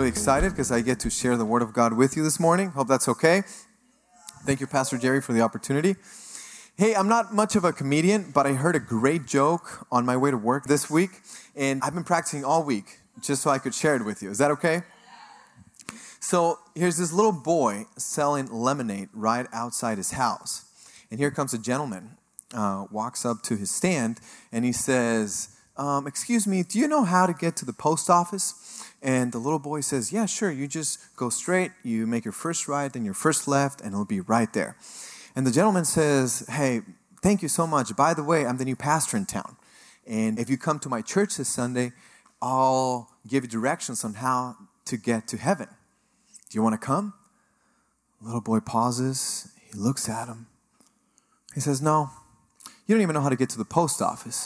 really excited because I get to share the Word of God with you this morning. Hope that's okay. Thank you, Pastor Jerry, for the opportunity. Hey, I'm not much of a comedian, but I heard a great joke on my way to work this week, and I've been practicing all week just so I could share it with you. Is that okay? So here's this little boy selling lemonade right outside his house. And here comes a gentleman, walks up to his stand, and he says, excuse me, do you know how to get to the post office? And the little boy says, yeah, sure. You just go straight, you make your first right, then your first left, and it'll be right there. And the gentleman says, hey, thank you so much. By the way, I'm the new pastor in town. And if you come to my church this Sunday, I'll give you directions on how to get to heaven. Do you want to come? The little boy pauses. He looks at him. He says, no, you don't even know how to get to the post office.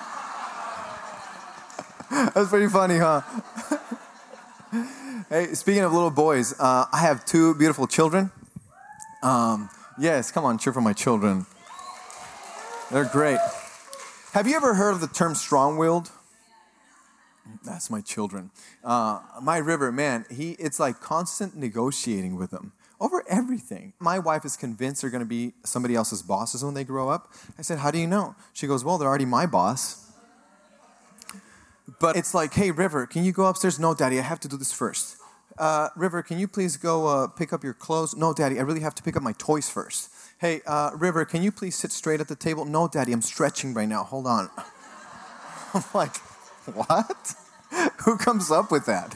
That's pretty funny, huh? Hey, speaking of little boys, I have two beautiful children. Yes, come on, cheer for my children. They're great. Have you ever heard of the term strong-willed? That's my children. My River, man, it's like constant negotiating with them over everything. My wife is convinced they're going to be somebody else's bosses when they grow up. I said, how do you know? She goes, well, they're already my boss. But it's like, hey, River, can you go upstairs? No, Daddy, I have to do this first. River, can you please go pick up your clothes? No, Daddy, I really have to pick up my toys first. Hey, River, can you please sit straight at the table? No, Daddy, I'm stretching right now. Hold on. I'm like, what? Who comes up with that?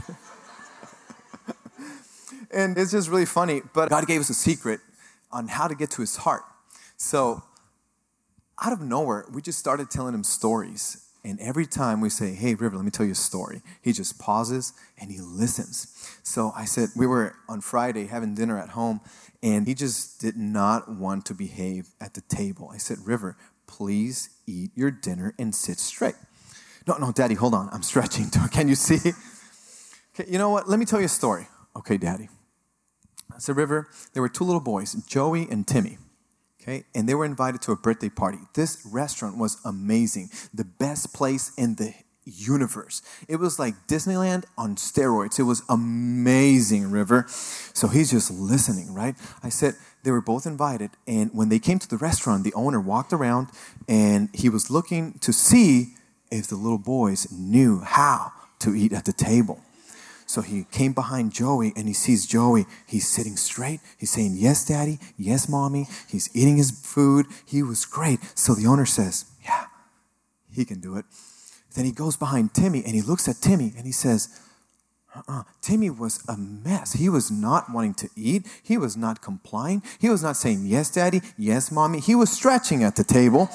And it's just really funny. But God gave us a secret on how to get to his heart. So out of nowhere, we just started telling him stories. And every time we say, hey, River, let me tell you a story, he just pauses and he listens. So I said, we were on Friday having dinner at home, and he just did not want to behave at the table. I said, River, please eat your dinner and sit straight. No, Daddy, hold on. I'm stretching. Can you see? Okay, you know what? Let me tell you a story. Okay, Daddy. I said, River, there were two little boys, Joey and Timmy. Okay, and they were invited to a birthday party. This restaurant was amazing. The best place in the universe. It was like Disneyland on steroids. It was amazing, River. So he's just listening, right? I said they were both invited. And when they came to the restaurant, the owner walked around and he was looking to see if the little boys knew how to eat at the table. So he came behind Joey and he sees Joey. He's sitting straight. He's saying, yes, Daddy. Yes, Mommy. He's eating his food. He was great. So the owner says, yeah, he can do it. Then he goes behind Timmy and he looks at Timmy and he says, Timmy was a mess. He was not wanting to eat. He was not complying. He was not saying, yes, Daddy. Yes, Mommy. He was stretching at the table.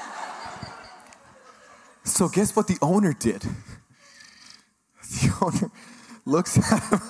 So guess what the owner did? The owner looks at him.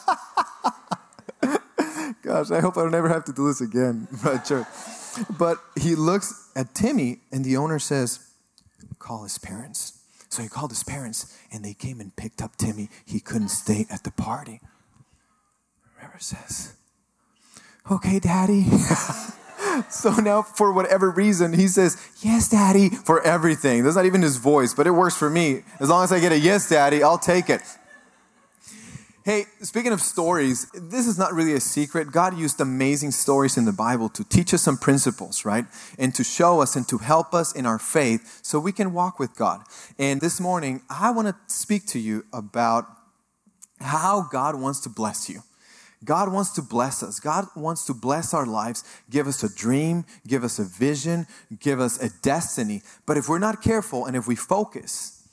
Gosh, I hope I don't ever have to do this again. But he looks at Timmy, and the owner says, call his parents. So he called his parents, and they came and picked up Timmy. He couldn't stay at the party. River says, okay, Daddy. So now, for whatever reason, he says, yes, Daddy, for everything. That's not even his voice, but it works for me. As long as I get a yes, Daddy, I'll take it. Hey, speaking of stories, this is not really a secret. God used amazing stories in the Bible to teach us some principles, right? And to show us and to help us in our faith so we can walk with God. And this morning, I want to speak to you about how God wants to bless you. God wants to bless us. God wants to bless our lives, give us a dream, give us a vision, give us a destiny. But if we're not careful and if we focus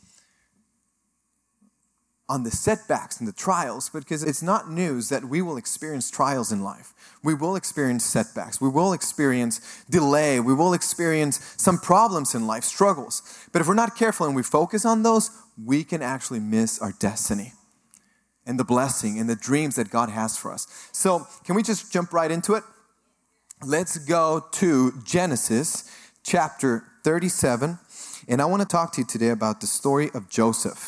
on the setbacks and the trials, because it's not news that we will experience trials in life. We will experience setbacks. We will experience delay. We will experience some problems in life, struggles. But if we're not careful and we focus on those, we can actually miss our destiny and the blessing and the dreams that God has for us. So can we just jump right into it? Let's go to Genesis chapter 37. And I want to talk to you today about the story of Joseph.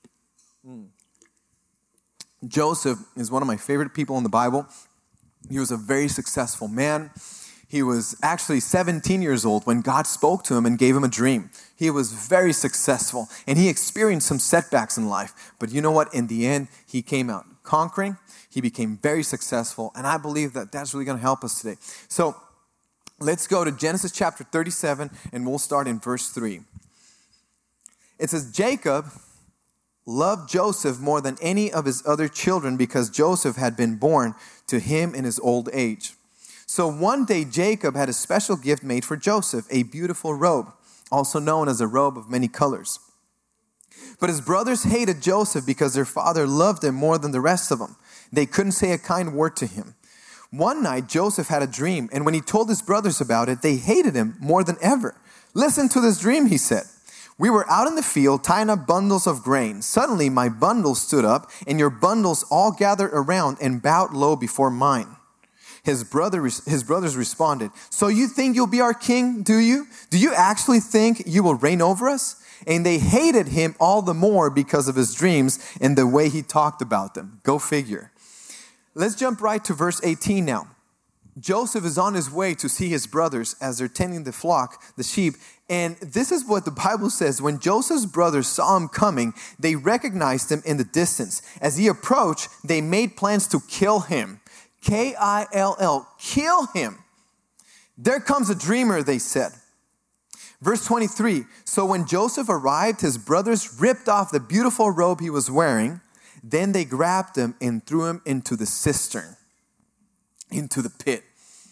Joseph is one of my favorite people in the Bible. He was a very successful man. He was actually 17 years old when God spoke to him and gave him a dream. He was very successful, and he experienced some setbacks in life. But you know what? In the end, he came out conquering. He became very successful. And I believe that that's really going to help us today. So let's go to Genesis chapter 37, and we'll start in verse 3. It says, Jacob loved Joseph more than any of his other children because Joseph had been born to him in his old age. So one day Jacob had a special gift made for Joseph, a beautiful robe, also known as a robe of many colors. But his brothers hated Joseph because their father loved him more than the rest of them. They couldn't say a kind word to him. One night Joseph had a dream, and when he told his brothers about it, they hated him more than ever. Listen to this dream, he said. We were out in the field tying up bundles of grain. Suddenly my bundles stood up, and your bundles all gathered around and bowed low before mine. His brothers responded, so you think you'll be our king, do you? Do you actually think you will reign over us? And they hated him all the more because of his dreams and the way he talked about them. Go figure. Let's jump right to verse 18 now. Joseph is on his way to see his brothers as they're tending the flock, the sheep. And this is what the Bible says. When Joseph's brothers saw him coming, they recognized him in the distance. As he approached, they made plans to kill him. Kill, kill him. There comes a dreamer, they said. Verse 23, so when Joseph arrived, his brothers ripped off the beautiful robe he was wearing. Then they grabbed him and threw him into the cistern, into the pit.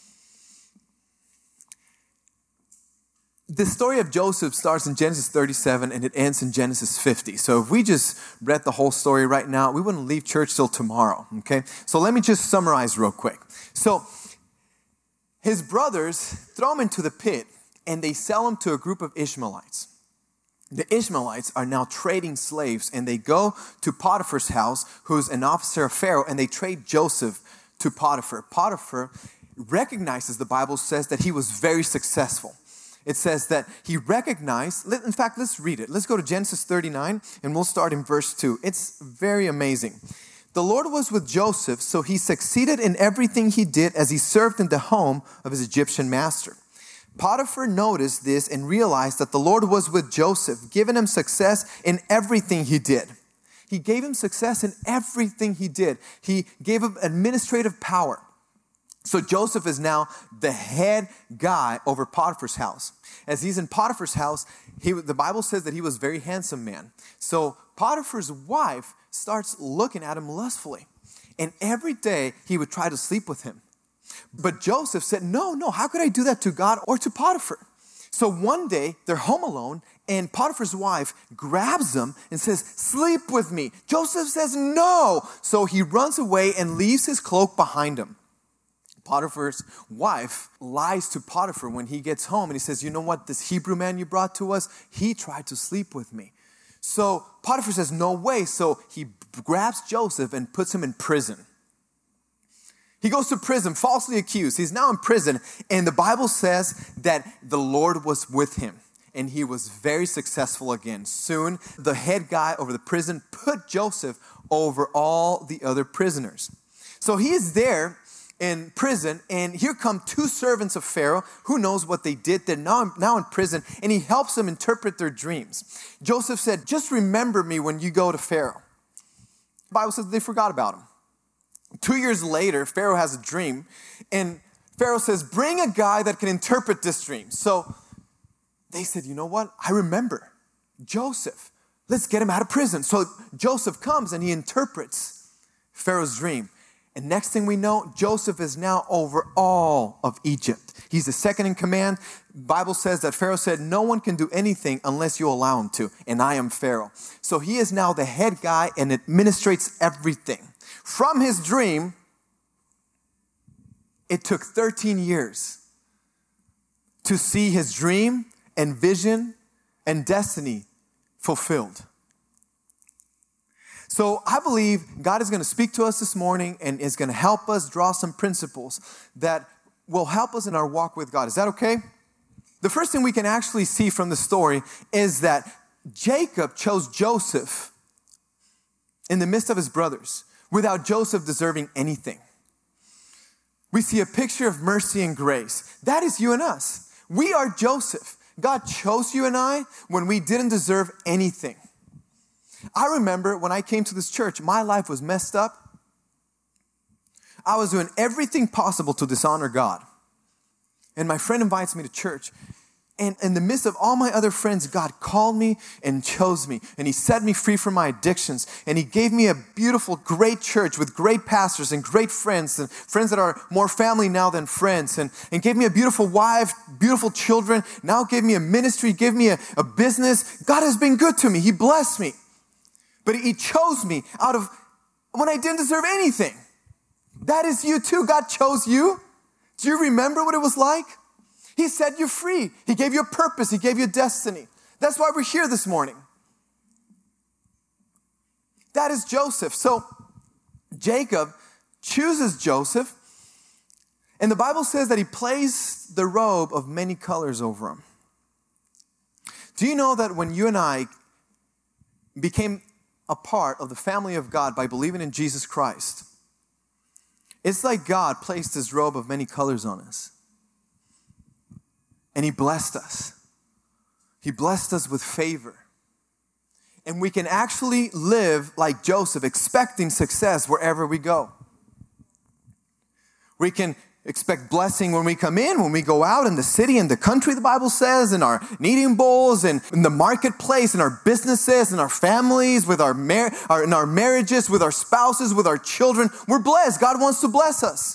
The story of Joseph starts in Genesis 37 and it ends in Genesis 50. So if we just read the whole story right now, we wouldn't leave church till tomorrow, okay? So let me just summarize real quick. So his brothers throw him into the pit and they sell him to a group of Ishmaelites. The Ishmaelites are now trading slaves, and they go to Potiphar's house, who's an officer of Pharaoh, and they trade Joseph to Potiphar. Potiphar recognizes, the Bible says, that he was very successful. It says that he recognized, in fact, let's read it. Let's go to Genesis 39, and we'll start in verse 2. It's very amazing. The Lord was with Joseph, so he succeeded in everything he did as he served in the home of his Egyptian master. Potiphar noticed this and realized that the Lord was with Joseph, giving him success in everything he did. He gave him success in everything he did. He gave him administrative power. So Joseph is now the head guy over Potiphar's house. As he's in Potiphar's house, the Bible says that he was a very handsome man. So Potiphar's wife starts looking at him lustfully. And every day he would try to sleep with him. But Joseph said, no, how could I do that to God or to Potiphar? So one day, they're home alone, and Potiphar's wife grabs him and says, sleep with me. Joseph says, no. So he runs away and leaves his cloak behind him. Potiphar's wife lies to Potiphar when he gets home, and he says, you know what, this Hebrew man you brought to us, he tried to sleep with me. So Potiphar says, no way. So he grabs Joseph and puts him in prison. He goes to prison, falsely accused. He's now in prison, and the Bible says that the Lord was with him, and he was very successful again. Soon, the head guy over the prison put Joseph over all the other prisoners. So he is there in prison, and here come two servants of Pharaoh. Who knows what they did? They're now in prison, and he helps them interpret their dreams. Joseph said, just remember me when you go to Pharaoh. The Bible says they forgot about him. 2 years later, Pharaoh has a dream, and Pharaoh says, bring a guy that can interpret this dream. So they said, you know what? I remember Joseph. Let's get him out of prison. So Joseph comes and he interprets Pharaoh's dream. And next thing we know, Joseph is now over all of Egypt. He's the second in command. The Bible says that Pharaoh said, no one can do anything unless you allow him to, and I am Pharaoh. So he is now the head guy and administrates everything. From his dream, it took 13 years to see his dream and vision and destiny fulfilled. So I believe God is going to speak to us this morning and is going to help us draw some principles that will help us in our walk with God. Is that okay? The first thing we can actually see from the story is that Jacob chose Joseph in the midst of his brothers, without Joseph deserving anything. We see a picture of mercy and grace. That is you and us. We are Joseph. God chose you and I when we didn't deserve anything. I remember when I came to this church, my life was messed up. I was doing everything possible to dishonor God. And my friend invites me to church. And in the midst of all my other friends, God called me and chose me. And He set me free from my addictions. And He gave me a beautiful, great church with great pastors and great friends. And friends that are more family now than friends. And gave me a beautiful wife, beautiful children. Now gave me a ministry, gave me a business. God has been good to me. He blessed me. But He chose me out of when I didn't deserve anything. That is you too. God chose you. Do you remember what it was like? He set you free. He gave you a purpose. He gave you a destiny. That's why we're here this morning. That is Joseph. So Jacob chooses Joseph, and the Bible says that he placed the robe of many colors over him. Do you know that when you and I became a part of the family of God by believing in Jesus Christ, it's like God placed His robe of many colors on us. And He blessed us. He blessed us with favor. And we can actually live like Joseph, expecting success wherever we go. We can expect blessing when we come in, when we go out in the city, in the country, the Bible says, in our kneading bowls, and in the marketplace, in our businesses, in our families, with in our marriages, with our spouses, with our children. We're blessed. God wants to bless us.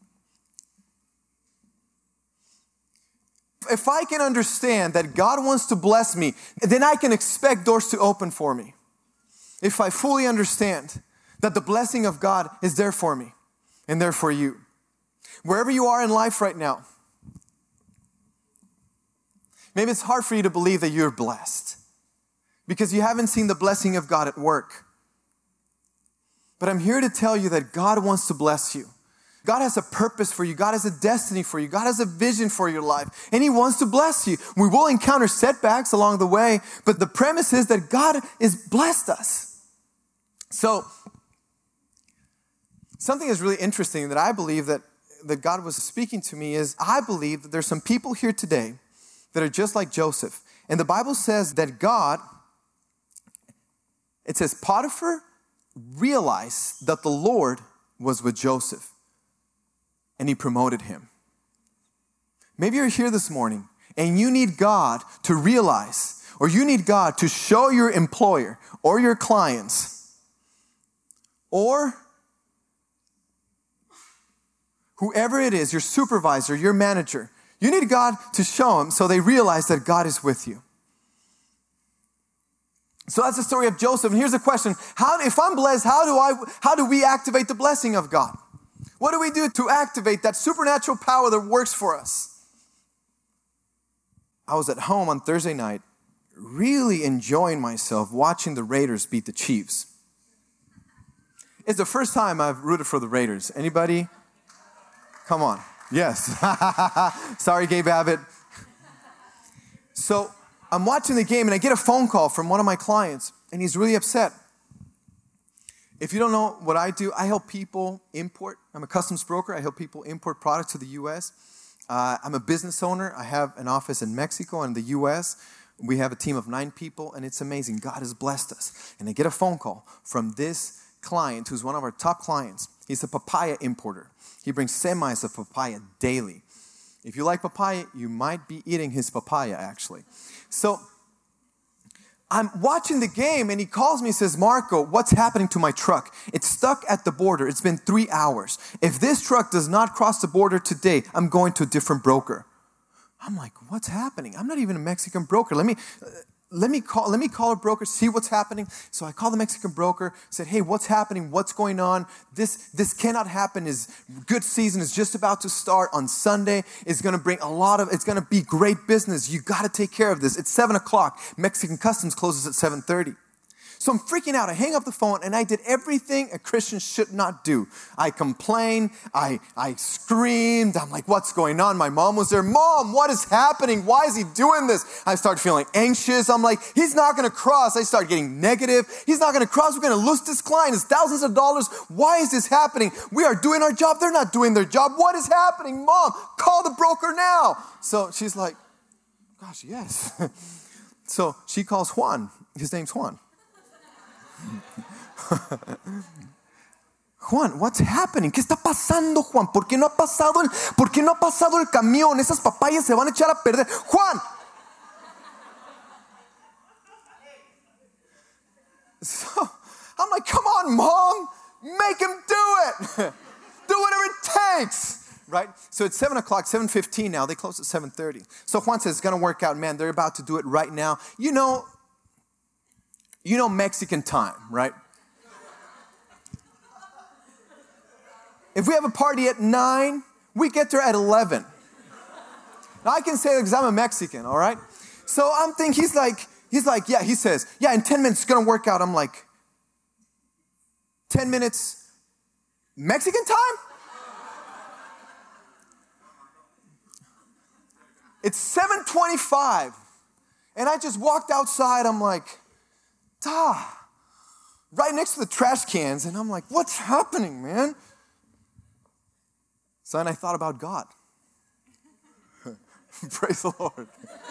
If I can understand that God wants to bless me, then I can expect doors to open for me. If I fully understand that the blessing of God is there for me and there for you. Wherever you are in life right now, maybe it's hard for you to believe that you're blessed because you haven't seen the blessing of God at work. But I'm here to tell you that God wants to bless you. God has a purpose for you. God has a destiny for you. God has a vision for your life. And He wants to bless you. We will encounter setbacks along the way, but the premise is that God has blessed us. So, something is really interesting that I believe that God was speaking to me is, I believe that there's some people here today that are just like Joseph. And the Bible says that God, it says Potiphar realized that the Lord was with Joseph. And he promoted him. Maybe you're here this morning and you need God to realize, or you need God to show your employer or your clients or whoever it is, your supervisor, your manager, you need God to show them so they realize that God is with you. So that's the story of Joseph. And here's the question. If I'm blessed, how do we activate the blessing of God? What do we do to activate that supernatural power that works for us? I was at home on Thursday night, really enjoying myself watching the Raiders beat the Chiefs. It's the first time I've rooted for the Raiders. Anybody? Come on. Yes. Sorry, Gabe Abbott. So I'm watching the game and I get a phone call from one of my clients and he's really upset. If you don't know what I do, I help people import. I'm a customs broker. I help people import products to the U.S. I'm a business owner. I have an office in Mexico and the U.S. We have a team of 9 people, and it's amazing. God has blessed us. And I get a phone call from this client who's one of our top clients. He's a papaya importer. He brings semis of papaya daily. If you like papaya, you might be eating his papaya, actually. So I'm watching the game and he calls me and says, Marco, what's happening to my truck? It's stuck at the border. It's been 3 hours. If this truck does not cross the border today, I'm going to a different broker. I'm like, what's happening? I'm not even a Mexican broker. Let me call a broker, see what's happening. So I call the Mexican broker, said, hey, what's happening? What's going on? This cannot happen. His good season is just about to start on Sunday. It's going to bring it's going to be great business. You got to take care of this. It's 7 o'clock. Mexican customs closes at 7:30. So I'm freaking out. I hang up the phone and I did everything a Christian should not do. I complained. I screamed. I'm like, what's going on? My mom was there. Mom, what is happening? Why is he doing this? I start feeling anxious. I'm like, he's not going to cross. I start getting negative. He's not going to cross. We're going to lose this client. It's thousands of dollars. Why is this happening? We are doing our job. They're not doing their job. What is happening? Mom, call the broker now. So she's like, gosh, yes. So she calls Juan. His name's Juan. Juan, what's happening? ¿Qué está pasando, Juan? ¿Por qué no ha pasado el camión? Esas papayas se van a echar a perder. Juan. So I'm like, come on, Mom. Make him do it. Do whatever it takes. Right? So it's 7 o'clock, 7:15 now. They close at 7:30. So Juan says, it's going to work out. Man, they're about to do it right now. You know Mexican time, right? If we have a party at 9, we get there at 11. Now I can say that because I'm a Mexican, all right? So I'm thinking, he's like, yeah, he says, yeah, in 10 minutes it's going to work out. I'm like, 10 minutes Mexican time? It's 7:25. And I just walked outside. I'm like, right next to the trash cans. And I'm like, what's happening, man? So then I thought about God. Praise the Lord.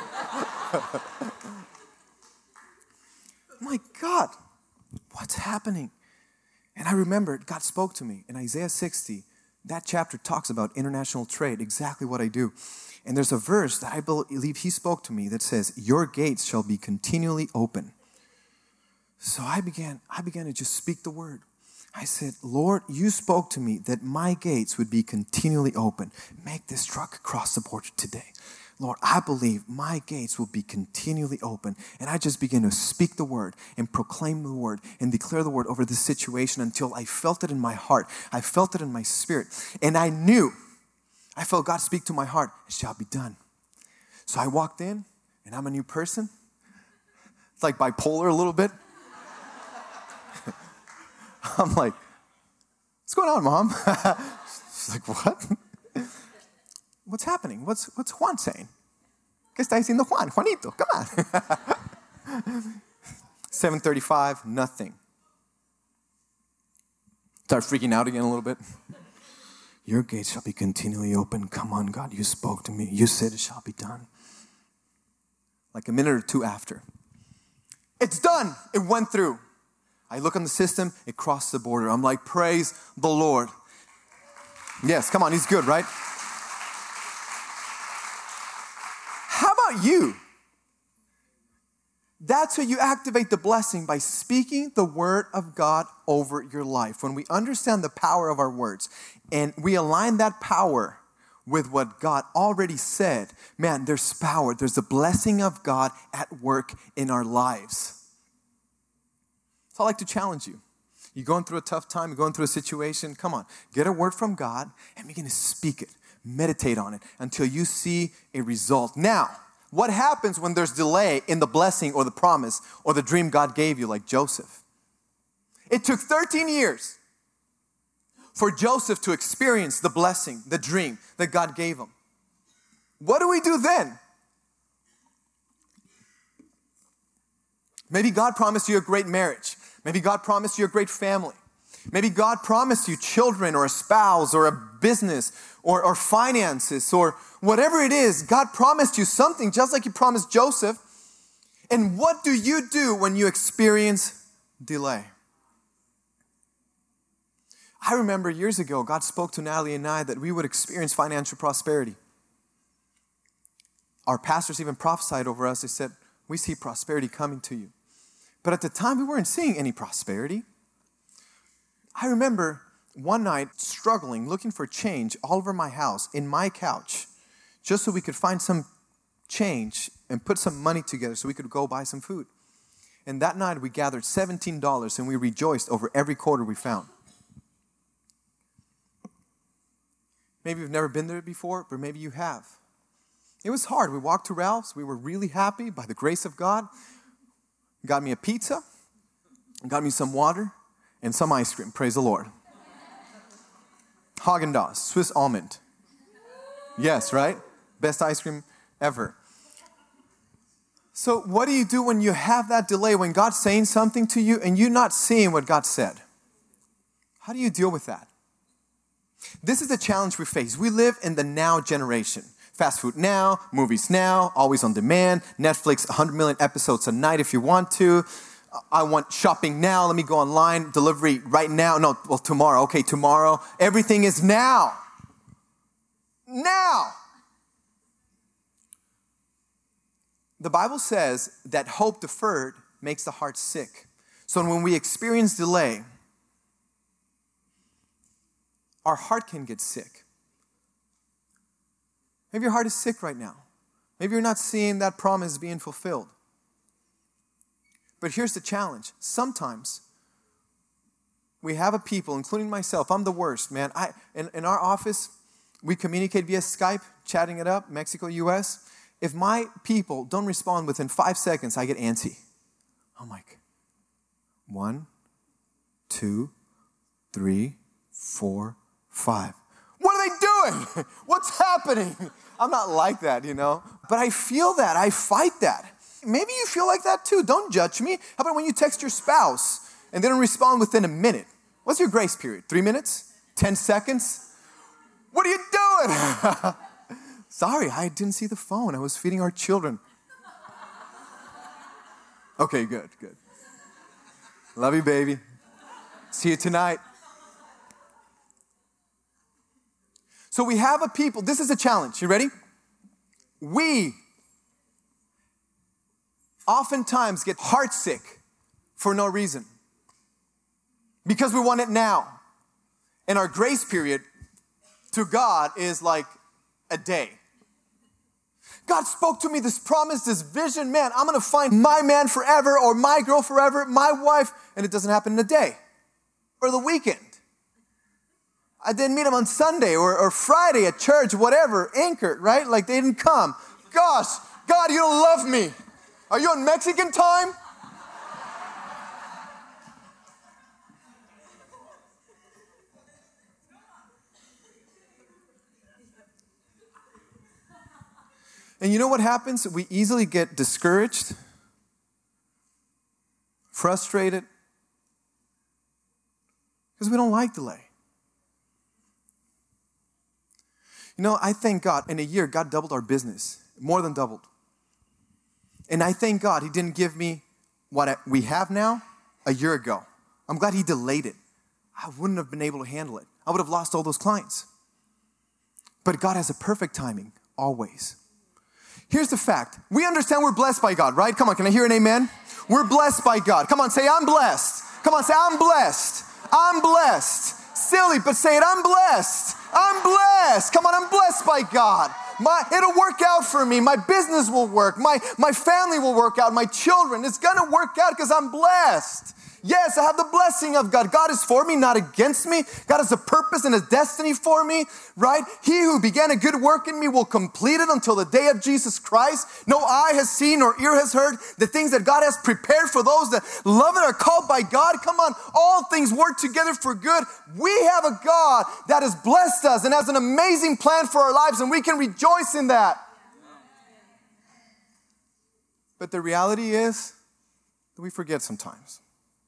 My God, what's happening? And I remembered God spoke to me in Isaiah 60. That chapter talks about international trade, exactly what I do. And there's a verse that I believe he spoke to me that says, your gates shall be continually open. So I began to just speak the word. I said, Lord, you spoke to me that my gates would be continually open. Make this truck cross the border today. Lord, I believe my gates will be continually open. And I just began to speak the word and proclaim the word and declare the word over this situation until I felt it in my heart. I felt it in my spirit. And I felt God speak to my heart, it shall be done. So I walked in and I'm a new person. It's like bipolar a little bit. I'm like, what's going on, Mom? She's like, what? What's happening? What's Juan saying? ¿Qué está diciendo Juan? Juanito, come on. 7:35, nothing. Start freaking out again a little bit. Your gates shall be continually open. Come on, God, you spoke to me. You said it shall be done. Like a minute or two after. It's done. It went through. I look on the system, it crossed the border. I'm like, praise the Lord. Yes, come on, he's good, right? How about you? That's how you activate the blessing, by speaking the word of God over your life. When we understand the power of our words and we align that power with what God already said, man, there's power. There's the blessing of God at work in our lives. So I'd like to challenge you. You're going through a tough time, you're going through a situation, come on, get a word from God and begin to speak it. Meditate on it until you see a result. Now, what happens when there's delay in the blessing or the promise or the dream God gave you, like Joseph? It took 13 years for Joseph to experience the blessing, the dream that God gave him. What do we do then? Maybe God promised you a great marriage. Maybe God promised you a great family. Maybe God promised you children or a spouse or a business or finances or whatever it is. God promised you something just like he promised Joseph. And what do you do when you experience delay? I remember years ago, God spoke to Natalie and I that we would experience financial prosperity. Our pastors even prophesied over us. They said, we see prosperity coming to you. But at the time, we weren't seeing any prosperity. I remember one night struggling, looking for change all over my house, in my couch, just so we could find some change and put some money together so we could go buy some food. And that night, we gathered $17 and we rejoiced over every quarter we found. Maybe you've never been there before, but maybe you have. It was hard. We walked to Ralph's. We were really happy by the grace of God. Got me a pizza, got me some water, and some ice cream. Praise the Lord. Häagen-Dazs, Swiss almond. Yes, right? Best ice cream ever. So what do you do when you have that delay, when God's saying something to you and you're not seeing what God said? How do you deal with that? This is the challenge we face. We live in the now generation. Fast food now, movies now, always on demand, Netflix, 100 million episodes a night if you want to. I want shopping now. Let me go online, delivery right now. No, well, tomorrow. Okay, tomorrow. Everything is now. Now. The Bible says that hope deferred makes the heart sick. So when we experience delay, our heart can get sick. Maybe your heart is sick right now. Maybe you're not seeing that promise being fulfilled. But here's the challenge. Sometimes we have a people, including myself, I'm the worst, man. In our office, we communicate via Skype, chatting it up, Mexico, US. If my people don't respond within 5 seconds, I get antsy. I'm like, 1, 2, 3, 4, 5. What are they doing? What's happening? I'm not like that, But I feel that. I fight that. Maybe you feel like that too. Don't judge me. How about when you text your spouse and they don't respond within a minute? What's your grace period? 3 minutes? 10 seconds? What are you doing? Sorry, I didn't see the phone. I was feeding our children. Okay, good. Love you, baby. See you tonight. So we have a people. This is a challenge. You ready? We oftentimes get heartsick for no reason because we want it now. And our grace period to God is like a day. God spoke to me this promise, this vision. Man, I'm going to find my man forever or my girl forever, my wife. And it doesn't happen in a day or the weekend. I didn't meet him on Sunday or Friday at church, whatever, anchored, right? Like they didn't come. Gosh, God, you don't love me. Are you on Mexican time? And you know what happens? We easily get discouraged, frustrated, because we don't like delay. I thank God, in a year, God doubled our business, more than doubled. And I thank God He didn't give me what we have now a year ago. I'm glad He delayed it. I wouldn't have been able to handle it. I would have lost all those clients. But God has a perfect timing, always. Here's the fact. We understand we're blessed by God, right? Come on, can I hear an amen? We're blessed by God. Come on, say, I'm blessed. Come on, say, I'm blessed. I'm blessed. Silly, but say it, I'm blessed. I'm blessed. Come on, I'm blessed by God. It'll work out for me. My business will work. My family will work out. My children. It's going to work out because I'm blessed. Yes, I have the blessing of God. God is for me, not against me. God has a purpose and a destiny for me, right? He who began a good work in me will complete it until the day of Jesus Christ. No eye has seen nor ear has heard the things that God has prepared for those that love and are called by God. Come on, all things work together for good. We have a God that has blessed us and has an amazing plan for our lives, and we can rejoice in that. But the reality is that we forget sometimes.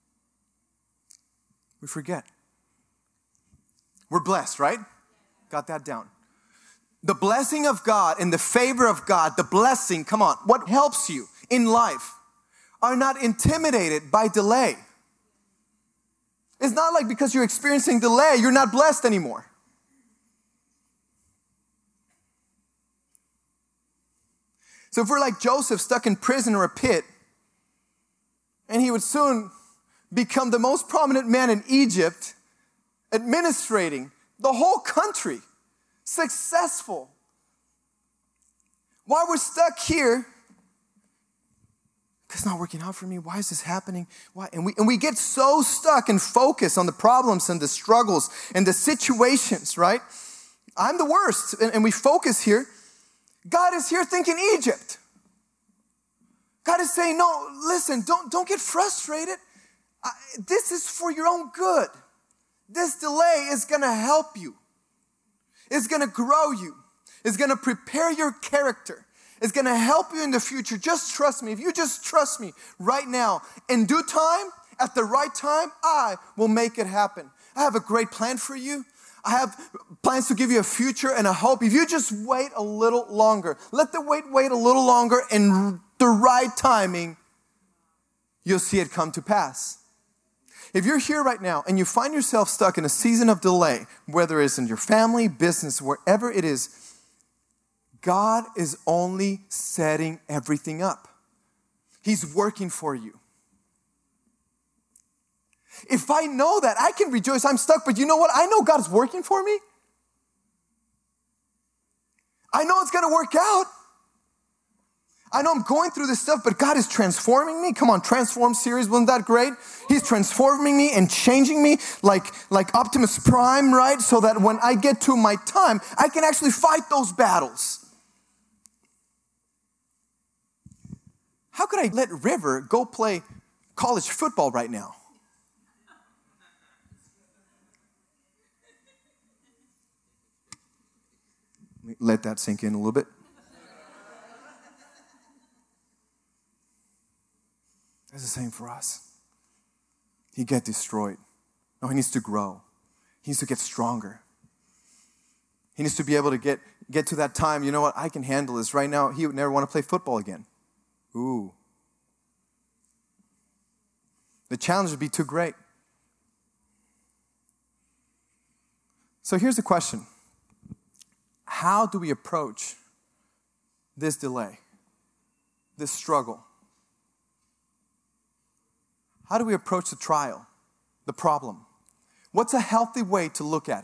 We forget. We're blessed, right? Got that down. The blessing of God and the favor of God, the blessing, come on, what helps you in life are not intimidated by delay. It's not like because you're experiencing delay, you're not blessed anymore. So if we're like Joseph stuck in prison or a pit, and he would soon become the most prominent man in Egypt, administrating the whole country, successful. Why we're stuck here? It's not working out for me. Why is this happening? Why? And we get so stuck and focused on the problems and the struggles and the situations, right? I'm the worst. And we focus here. God is here thinking Egypt. God is saying, no, listen, don't get frustrated. This is for your own good. This delay is going to help you. It's going to grow you. It's going to prepare your character. It's going to help you in the future. Just trust me. If you just trust me right now, in due time, at the right time, I will make it happen. I have a great plan for you. I have plans to give you a future and a hope. If you just wait a little longer, let the wait a little longer, and the right timing, you'll see it come to pass. If you're here right now and you find yourself stuck in a season of delay, whether it's in your family, business, wherever it is, God is only setting everything up. He's working for you. If I know that, I can rejoice. I'm stuck, but you know what? I know God's working for me. I know it's going to work out. I know I'm going through this stuff, but God is transforming me. Come on, Transform series, wasn't that great? He's transforming me and changing me like Optimus Prime, right? So that when I get to my time, I can actually fight those battles. How could I let River go play college football right now? Let that sink in a little bit. It's the same for us. He get destroyed. No, he needs to grow. He needs to get stronger. He needs to be able to get to that time, you know what, I can handle this. Right now, he would never want to play football again. Ooh. The challenge would be too great. So here's the question. How do we approach this delay, this struggle? How do we approach the trial, the problem? What's a healthy way to look at it?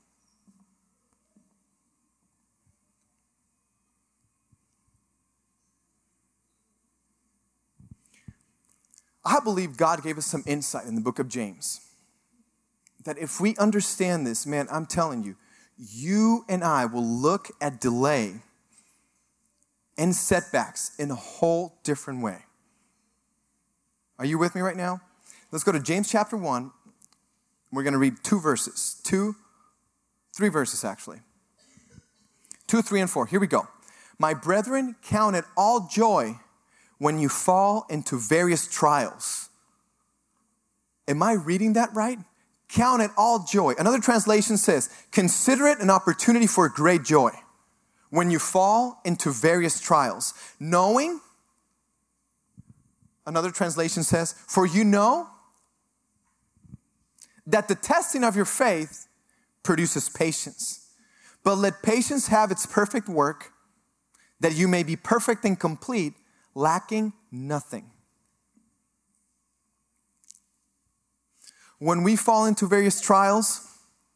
I believe God gave us some insight in the book of James. That if we understand this, man, I'm telling you, you and I will look at delay and setbacks in a whole different way. Are you with me right now? Let's go to James chapter 1. We're going to read 3 verses actually. 2, 3, and 4. Here we go. My brethren, count it all joy when you fall into various trials. Am I reading that right? Count it all joy. Another translation says, consider it an opportunity for great joy when you fall into various trials, knowing, another translation says, for you know that the testing of your faith produces patience. But let patience have its perfect work, that you may be perfect and complete, lacking nothing. When we fall into various trials,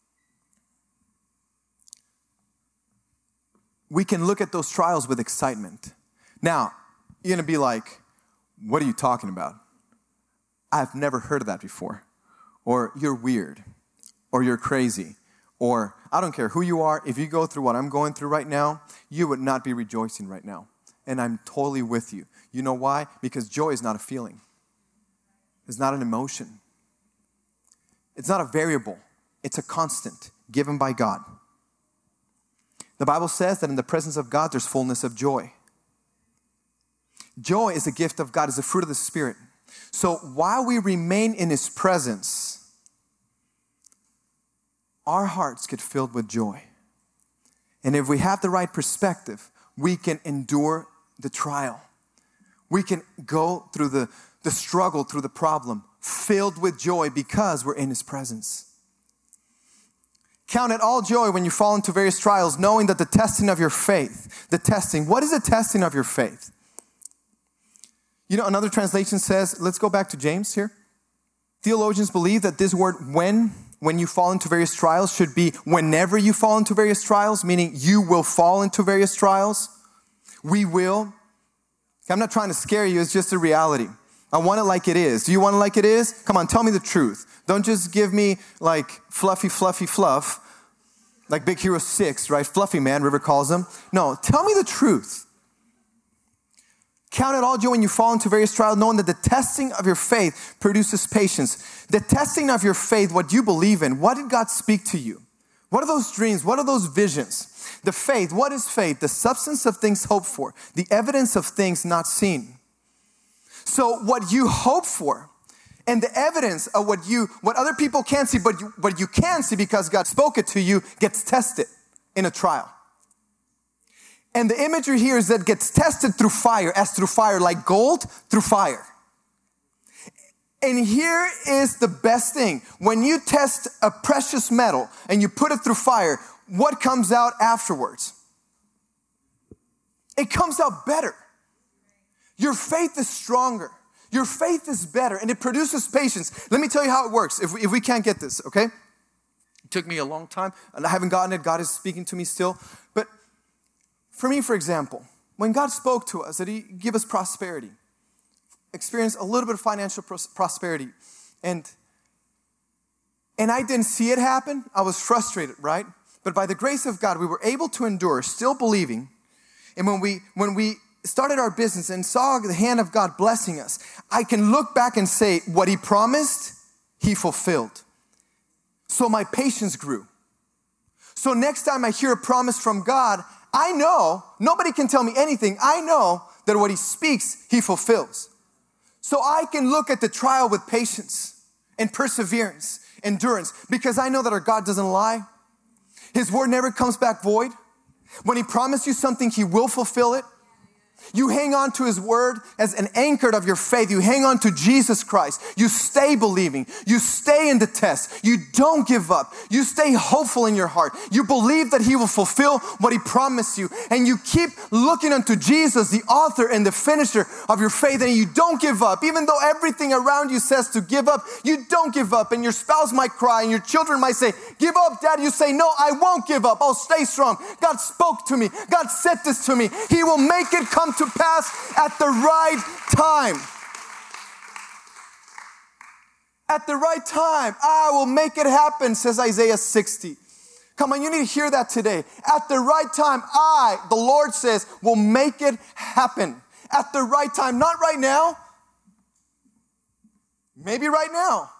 we can look at those trials with excitement. Now, you're going to be like, what are you talking about? I've never heard of that before. Or you're weird. Or you're crazy. Or I don't care who you are. If you go through what I'm going through right now, you would not be rejoicing right now. And I'm totally with you. You know why? Because joy is not a feeling. It's not an emotion. It's not a variable. It's a constant given by God. The Bible says that in the presence of God, there's fullness of joy. Joy is a gift of God, is a fruit of the Spirit. So while we remain in His presence, our hearts get filled with joy. And if we have the right perspective, we can endure the trial. We can go through the struggle, through the problem, filled with joy because we're in His presence. Count it all joy when you fall into various trials, knowing that the testing of your faith, what is the testing of your faith? You know, another translation says, let's go back to James here. Theologians believe that this word when you fall into various trials should be whenever you fall into various trials, meaning you will fall into various trials. We will. I'm not trying to scare you, it's just a reality. I want it like it is. Do you want it like it is? Come on, tell me the truth. Don't just give me like fluffy fluff, like Big Hero 6, right? Fluffy man, River calls him. No, tell me the truth. Count it all joy when you fall into various trials, knowing that the testing of your faith produces patience. The testing of your faith, what you believe in, what did God speak to you? What are those dreams? What are those visions? The faith, what is faith? The substance of things hoped for, the evidence of things not seen. So what you hope for and the evidence of what other people can't see, but you can see because God spoke it to you, gets tested in a trial. And the imagery here is that gets tested through fire, as through fire, like gold through fire. And here is the best thing. When you test a precious metal and you put it through fire, what comes out afterwards? It comes out better. Your faith is stronger. Your faith is better, and it produces patience. Let me tell you how it works, if we can't get this, okay? It took me a long time, and I haven't gotten it. God is speaking to me still. But for me, for example, when God spoke to us that He give us prosperity, experience a little bit of financial prosperity, and I didn't see it happen, I was frustrated, right? But by the grace of God, we were able to endure, still believing. And when we started our business and saw the hand of God blessing us, I can look back and say, what He promised, He fulfilled. So my patience grew. So next time I hear a promise from God, I know, nobody can tell me anything. I know that what He speaks, He fulfills. So I can look at the trial with patience and perseverance, endurance, because I know that our God doesn't lie. His word never comes back void. When He promised you something, He will fulfill it. You hang on to His word as an anchor of your faith. You hang on to Jesus Christ. You stay believing. You stay in the test. You don't give up. You stay hopeful in your heart. You believe that He will fulfill what He promised you. And you keep looking unto Jesus, the author and the finisher of your faith. And you don't give up. Even though everything around you says to give up, you don't give up. And your spouse might cry and your children might say, give up, Dad. You say, no, I won't give up. I'll stay strong. God spoke to me. God said this to me. He will make it come to pass at the right time. At the right time, I will make it happen, says Isaiah 60. Come on, you need to hear that today. At the right time, I, the Lord says, will make it happen. At the right time, not right now. Maybe right now.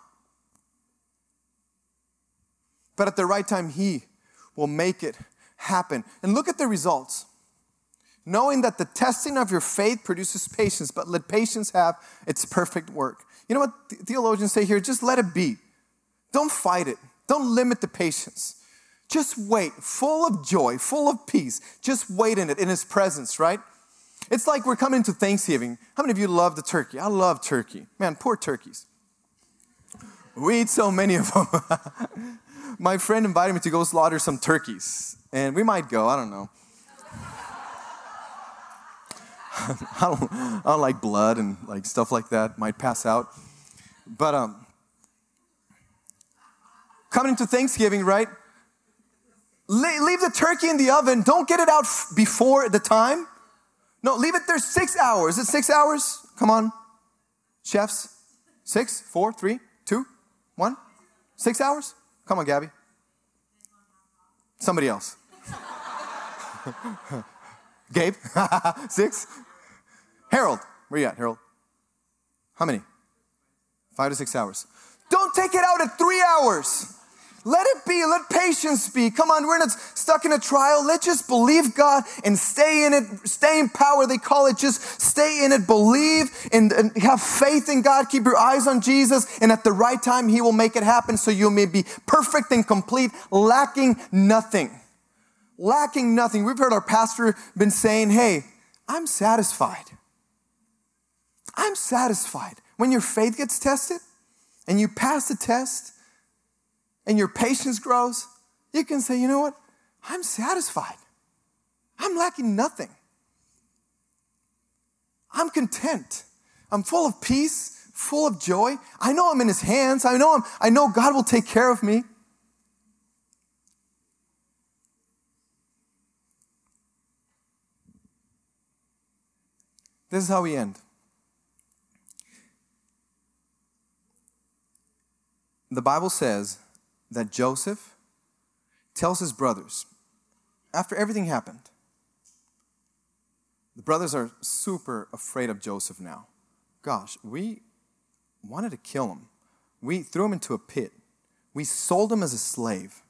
But at the right time, He will make it happen. And look at the results. Knowing that the testing of your faith produces patience, but let patience have its perfect work. You know what theologians say here? Just let it be. Don't fight it. Don't limit the patience. Just wait, full of joy, full of peace. Just wait in it, in His presence, right? It's like we're coming to Thanksgiving. How many of you love the turkey? I love turkey. Man, poor turkeys. We eat so many of them. My friend invited me to go slaughter some turkeys, and we might go, I don't know. I don't like blood and like stuff like that. Might pass out. But coming into Thanksgiving, right? Leave the turkey in the oven. Don't get it out before the time. No, leave it there 6 hours. Is it 6 hours? Come on, chefs. 6, 4, 3, 2, 1. 6 hours? Come on, Gabby. Somebody else. Gabe? 6? Harold, where you at, Harold? How many? 5 to 6 hours. Don't take it out at 3 hours. Let it be. Let patience be. Come on, we're not stuck in a trial. Let's just believe God and stay in it. Stay in power, they call it. Just stay in it. Believe and have faith in God. Keep your eyes on Jesus. And at the right time, He will make it happen so you may be perfect and complete, lacking nothing. Lacking nothing. We've heard our pastor been saying, hey, I'm satisfied. I'm satisfied. When your faith gets tested and you pass the test and your patience grows, you can say, you know what? I'm satisfied. I'm lacking nothing. I'm content. I'm full of peace, full of joy. I know I'm in His hands. I know God will take care of me. This is how we end. The Bible says that Joseph tells his brothers, after everything happened, the brothers are super afraid of Joseph now. Gosh, we wanted to kill him. We threw him into a pit. We sold him as a slave.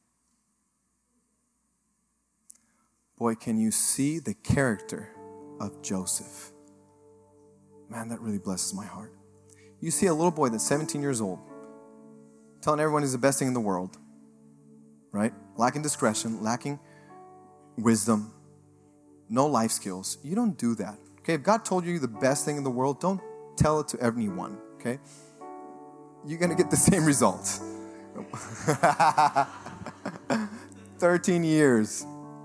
Boy, can you see the character of Joseph? Man, that really blesses my heart. You see a little boy that's 17 years old, telling everyone he's the best thing in the world, right? Lacking discretion, lacking wisdom, no life skills. You don't do that, okay? If God told you the best thing in the world, don't tell it to anyone, okay? you're going to get the same results. 13 years.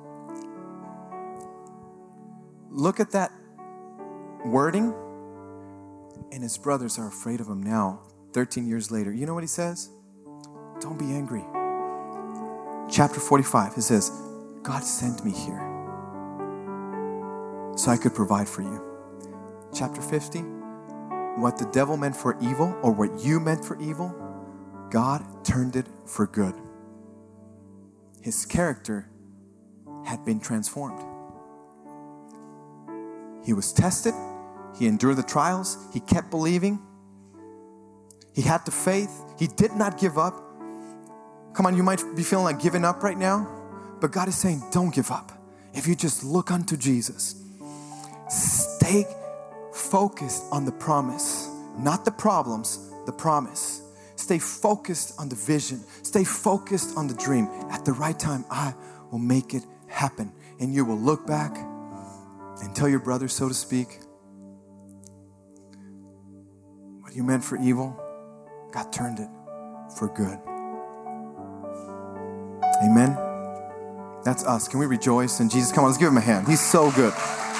Look at that wording, and his brothers are afraid of him now, 13 years later. You know what he says? Don't be angry. Chapter 45, he says, God sent me here so I could provide for you. Chapter 50, what the devil meant for evil, or what you meant for evil, God turned it for good. His character had been transformed. He was tested. He endured the trials. He kept believing. He had the faith. He did not give up. Come on, you might be feeling like giving up right now, but God is saying, don't give up. If you just look unto Jesus, stay focused on the promise, not the problems, the promise. Stay focused on the vision. Stay focused on the dream. At the right time, I will make it happen. And you will look back and tell your brother, so to speak, what you meant for evil, God turned it for good. Amen. That's us. Can we rejoice in Jesus? Come on, let's give him a hand. He's so good.